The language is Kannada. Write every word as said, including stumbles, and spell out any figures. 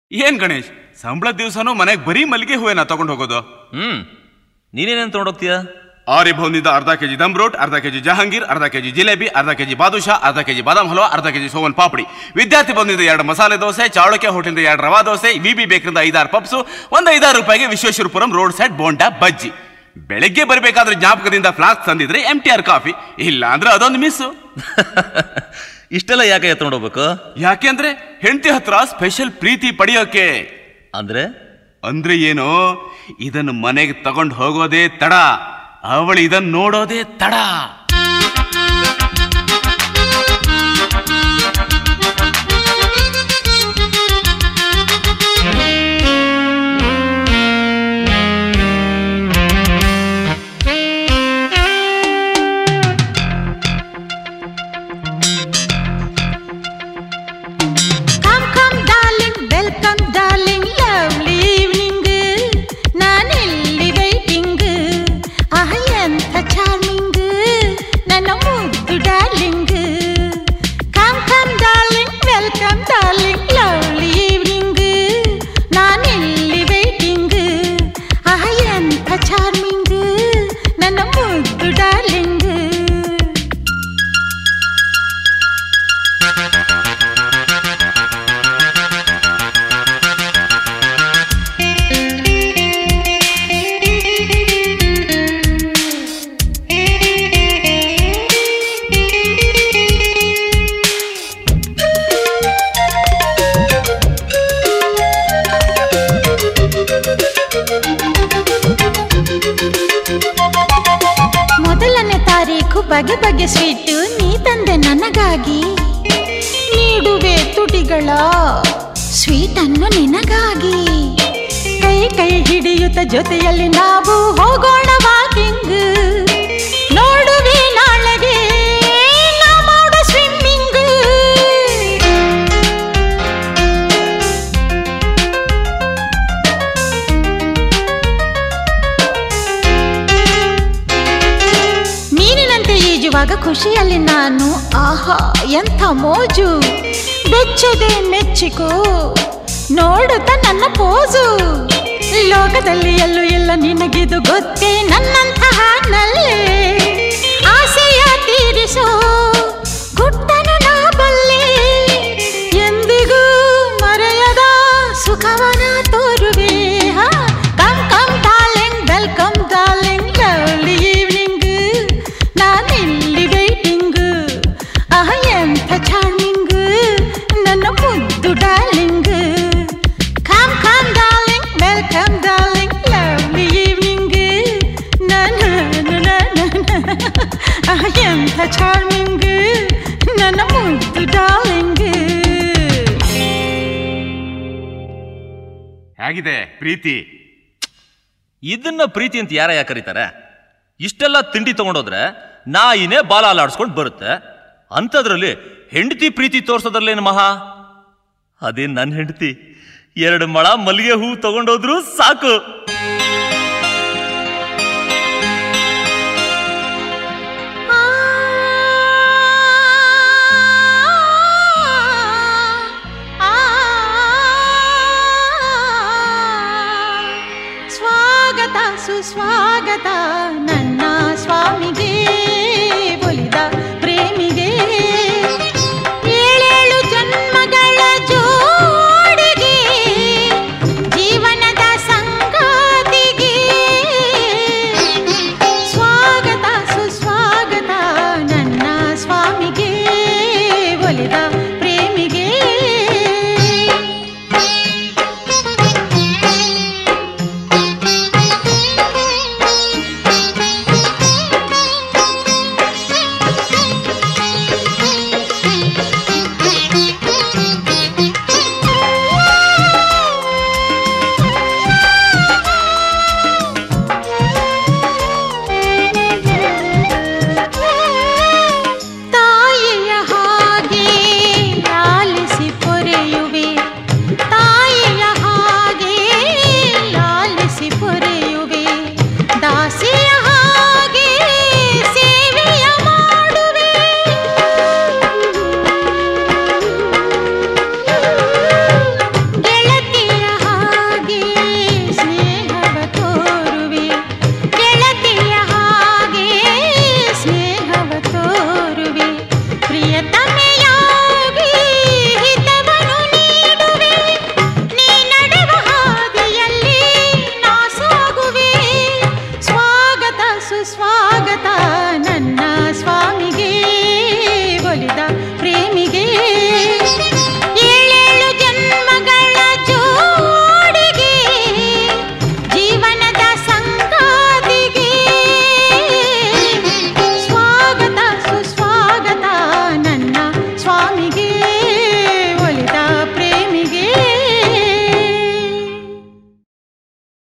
ಏನ್ ಗಣೇಶ್, ಸಂಬಳದ ದಿವಸನೂ ಮನೆಗೆ ಬರೀ ಮಲ್ಲಿಗೆ ಹೂವೇನ ತಗೊಂಡು ಹೋಗೋದು? ಹ್ಮ್ ನೀನೇನೇನು ತಗೊಂಡೋಗ್ತೀಯ? ಆರ್ಯಭವನದಿಂದ ಅರ್ಧ ಕೆಜಿ ದಮ್ ರೋಟ್, ಅರ್ಧ ಕೆಜಿ ಜಹಾಂಗೀರ್, ಅರ್ಧ ಕೆಜಿ ಜಿಲೇಬಿ, ಅರ್ಧ ಕೆಜಿ ಬಾದುಷಾ, ಅರ್ಧ ಕೆಜಿ ಬಾದಾಮ್ ಹಲ್ವಾ, ಅರ್ಧ ಕೆಜಿ ಸೋವನ್ ಪಾಪಡಿ. ವಿದ್ಯಾರ್ಥಿ ಭವನದಿಂದ ಎರಡು ಮಸಾಲೆ ದೋಸೆ, ಚಾಳುಕ್ಯ ಹೋಟೆಲ್ದ ಎರಡು ರವಾ ದೋಸೆ, ವಿ ಬಿ ಬೇಕರಿಂದ ಐದಾರು ಪಪ್ಸು, ಒಂದು ಐದಾರು ರೂಪಾಯಿಗೆ ವಿಶ್ವೇಶ್ವರಪುರಂ ರೋಡ್ ಸೈಡ್ ಬೋಂಡಾ ಬಜ್ಜಿ. ಬೆಳಗ್ಗೆ ಬರಬೇಕಾದ್ರೆ ಜ್ಞಾಪಕದಿಂದ ಫ್ಲಾಸ್ಕ್ ತಂದಿದ್ರೆ ಎಂ ಟಿ ಆರ್ ಕಾಫಿ, ಇಲ್ಲ ಅಂದ್ರೆ ಅದೊಂದು ಮಿಸ್ಸು. ಇಷ್ಟೆಲ್ಲ ಯಾಕೆ ತಗೊಂಡೋಗ್ಬೇಕು? ಯಾಕೆ ಅಂದ್ರೆ ಹೆಂಡತಿ ಹತ್ರ ಸ್ಪೆಷಲ್ ಪ್ರೀತಿ ಪಡೆಯೋಕೆ. ಅಂದ್ರೆ ಅಂದ್ರೆ ಏನು, ಇದನ್ನು ಮನೆಗೆ ತಗೊಂಡು ಹೋಗೋದೇ ತಡ, ಅವಳು ಇದನ್ನು ನೋಡೋದೇ ತಡ. ಬಗೆ ಬಗೆ ಸ್ವೀಟು ನೀ ತಂದೆ ನನಗಾಗಿ, ನೀಡುವೆ ತುಟಿಗಳ ಸ್ವೀಟನ್ನು ನಿನಗಾಗಿ. ಕೈ ಕೈ ಹಿಡಿಯುತ್ತ ಜೊತೆಯಲ್ಲಿ ನಾವು ಹೋಗೋಣ ವಾಕಿಂಗ್, ನೋಡುವೆ ನಾಳೆಗೆ ನಾ ಮಾಡೋ ಸ್ವಿಮ್ಮಿಂಗ್. ಈಜುವಾಗ ಖುಷಿಯಲ್ಲಿ ನಾನು, ಆಹಾ ಎಂಥ ಮೋಜು. ಬೆಚ್ಚದೆ ಮೆಚ್ಚಿಕೋ ನೋಡುತ್ತ ನನ್ನ ಪೋಜು. ಲೋಕದಲ್ಲಿ ಎಲ್ಲೂ ಇಲ್ಲ ನಿನಗಿದು ಗೊತ್ತೇ, ನನ್ನಂತಹ ನಲ್ಲೇ ಆಸೆಯ ತೀರಿಸೋ ಗುಟ್ಟನು ನಾ ಬಲ್ಲೆ. ಎಂದಿಗೂ ಮರೆಯದ ಸುಖವನ ತೋರುವೆ. Come come darling, welcome darling, lovely evening, ನಾನಿಲ್ಲಿ ವೈಟಿಂಗ್. ಆಹ ಎಂಥ ಚಾರ್ಮಿಂಗ್ ನನ್ನ ಮುದ್ದು darling. Come come darling, welcome darling, lovely evening, ನಾನು ಆಹ ಎಂಥ ಚಾರ್ಮಿಂಗ್ ನನ್ನ ಮುದ್ದು ಡಾರ್ಲಿಂಗ್. ಹೇಗಿದೆ ಪ್ರೀತಿ? ಇದನ್ನ ಪ್ರೀತಿ ಅಂತ ಯಾರ ಯಾಕೆ ಕರೀತಾರೆ? ಇಷ್ಟೆಲ್ಲ ತಿಂಡಿ ತಗೊಂಡೋದ್ರೆ ನಾಯಿನೇ ಬಾಲ ಅಲಾಡ್ಸ್ಕೊಂಡು ಬರುತ್ತೆ, ಅಂಥದ್ರಲ್ಲಿ ಹೆಂಡತಿ ಪ್ರೀತಿ ತೋರ್ಸೋದ್ರಲ್ಲೇನು ಮಹಾ? ಅದೇ ನನ್ನ ಹೆಂಡತಿ ಎರಡು ಮಳ ಮಲ್ಲಿಗೆ ಹೂ ತಗೊಂಡೋದ್ರು ಸಾಕು. ಸ್ವಾಗತ ಸುಸ್ವಾಗತ ನನ್ನ